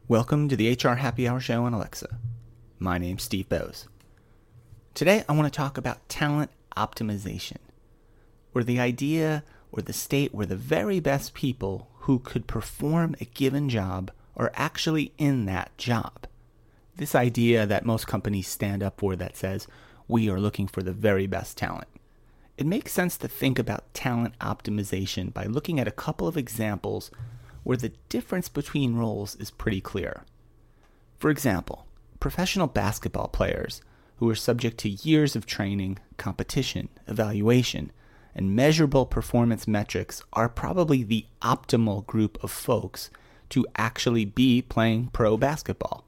Welcome to the HR Happy Hour Show on Alexa. My name's Steve Bowes. Today I want to talk about talent optimization, or the idea or the state where the very best people who could perform a given job are actually in that job. This idea that most companies stand up for that says, we are looking for the very best talent. It makes sense to think about talent optimization by looking at a couple of examples where the difference between roles is pretty clear. For example, professional basketball players who are subject to years of training, competition, evaluation, and measurable performance metrics are probably the optimal group of folks to actually be playing pro basketball.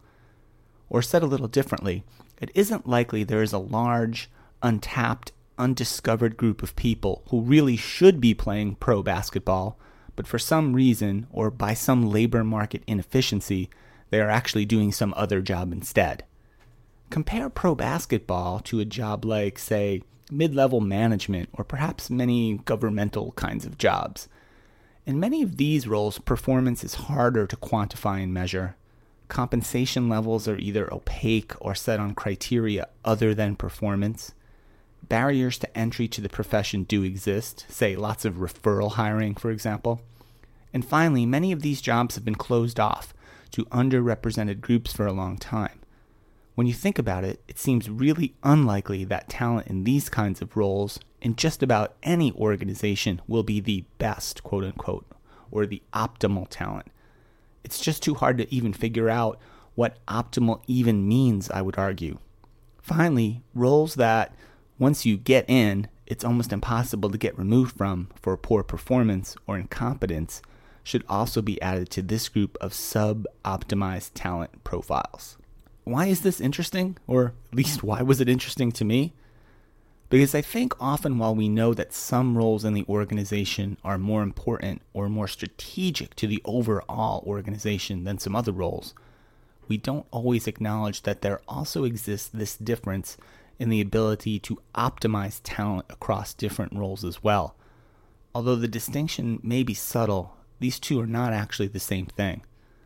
Or said a little differently, it isn't likely there is a large, untapped, undiscovered group of people who really should be playing pro basketball, but for some reason or by some labor market inefficiency, they are actually doing some other job instead. Compare pro basketball to a job like, say, mid-level management or perhaps many governmental kinds of jobs. In many of these roles, performance is harder to quantify and measure. Compensation levels are either opaque or set on criteria other than performance. Barriers to entry to the profession do exist, say lots of referral hiring, for example. And finally, many of these jobs have been closed off to underrepresented groups for a long time. When you think about it, it seems really unlikely that talent in these kinds of roles in just about any organization will be the best, quote unquote, or the optimal talent. It's just too hard to even figure out what optimal even means, I would argue. Finally, roles that once you get in, it's almost impossible to get removed from for poor performance or incompetence should also be added to this group of sub-optimized talent profiles. Why is this interesting? Or at least why was it interesting to me? Because I think often while we know that some roles in the organization are more important or more strategic to the overall organization than some other roles, we don't always acknowledge that there also exists this difference in the ability to optimize talent across different roles as well. Although the distinction may be subtle, these two are not actually the same thing.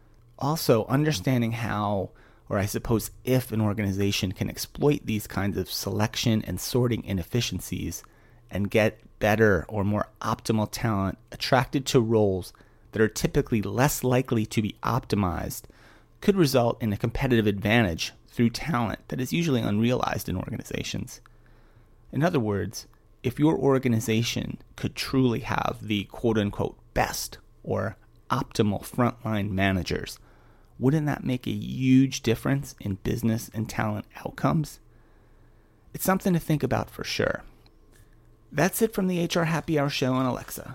Also, understanding how, or I suppose if, an organization can exploit these kinds of selection and sorting inefficiencies and get better or more optimal talent attracted to roles that are typically less likely to be optimized could result in a competitive advantage through talent that is usually unrealized in organizations. In other words, if your organization could truly have the quote-unquote best or optimal frontline managers, wouldn't that make a huge difference in business and talent outcomes? It's something to think about for sure. That's it from the HR Happy Hour Show on Alexa.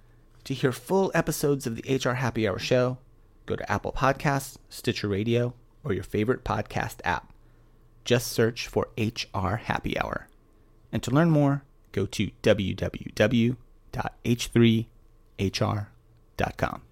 To hear full episodes of the HR Happy Hour Show, go to Apple Podcasts, Stitcher Radio, or your favorite podcast app. Just search for HR Happy Hour. And to learn more, go to www.h3hr.com.